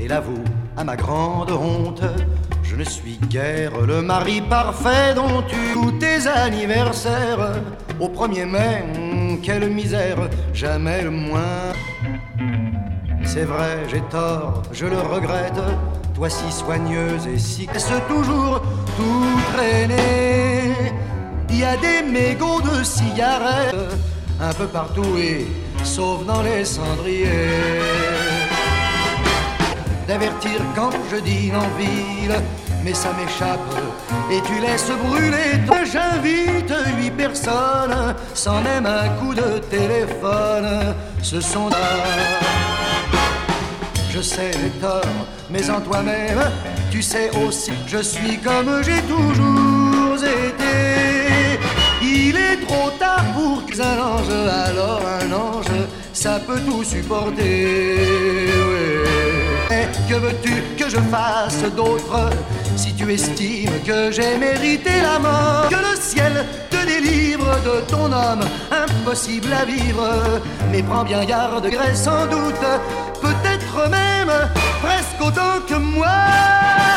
et l'avoue à ma grande honte. Je ne suis guère le mari parfait dont tu tous tes anniversaires. Au 1er mai, quelle misère, jamais le moins. C'est vrai, j'ai tort, je le regrette. Toi si soigneuse et si laisse toujours tout traîner. Il y a des mégots de cigarettes un peu partout et sauf dans les cendriers. D'avertir quand je dîne en ville, mais ça m'échappe et tu laisses brûler. J'invite 8 personnes sans même un coup de téléphone. Ce sont là. Je sais les torts, mais en toi-même, tu sais aussi, je suis comme j'ai toujours été. Il est trop tard pour qu'un ange, alors un ange, ça peut tout supporter. Mais que veux-tu que je fasse d'autre si tu estimes que j'ai mérité la mort? Que le ciel te délivre de ton homme, impossible à vivre. Mais prends bien garde, gré sans doute, peut-être même presque autant que moi.